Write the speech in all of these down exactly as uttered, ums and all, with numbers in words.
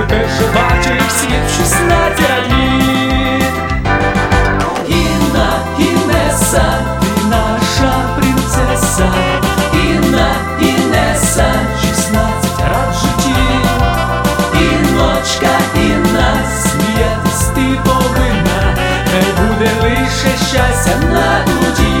вперше бачиш світ в шістнадцять літ. Інна, Інеса, ти наша принцеса. Інна, Інеса, шістнадцять раз в житті. Інночка, Інна, сміятись ти повинна, хай буде лише щастя на дуді.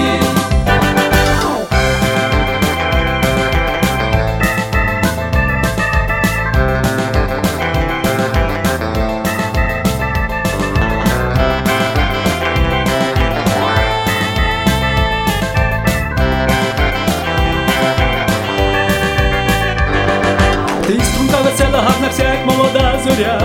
Ти струнка весела, гарна вся, як молода зоря.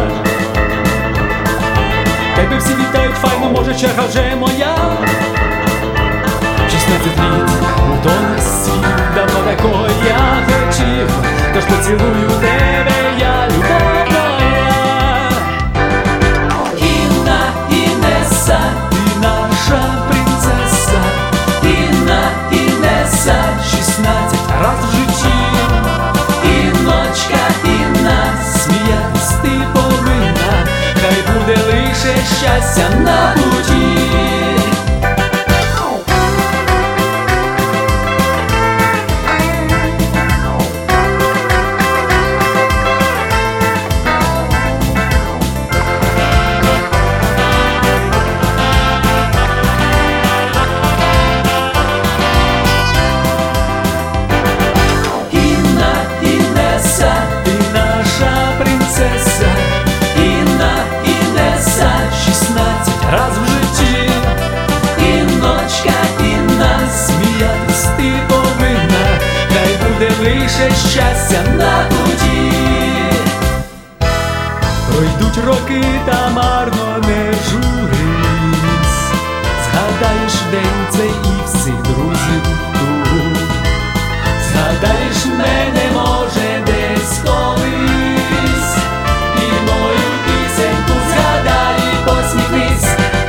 Тебе всі вітають файно, може черга вже моя. Шістнадцять літ, до нас світ, давно такого я хотів, тож поцілую тебе я, любов моя. Інна, Інеса, ти наша принцеса. Інна, Інеса, шістнадцять раз в житті. Інночка, Інна, сміятись ти повинна, хай буде лише щастя на путі. Раз в житті, Інночка, Інна, сміятись ти повинна, хай буде лише щастя на путі. Пройдуть роки та марно не журись, згадаєш день цей і всіх друзів тут. Згадаєш мене, може, десь колись, і мою пісеньку згадай і посміхнись.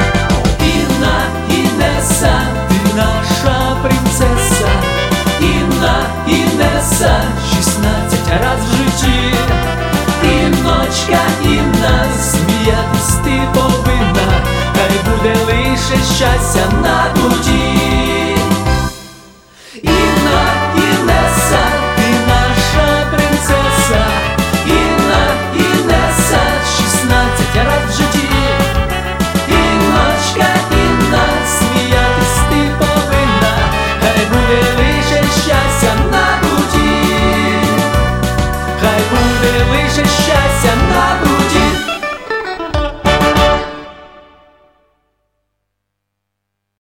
Інеса, шістнадцять раз в житті. Інночка, Інна, сміятись ти повинна, хай буде лише щастя.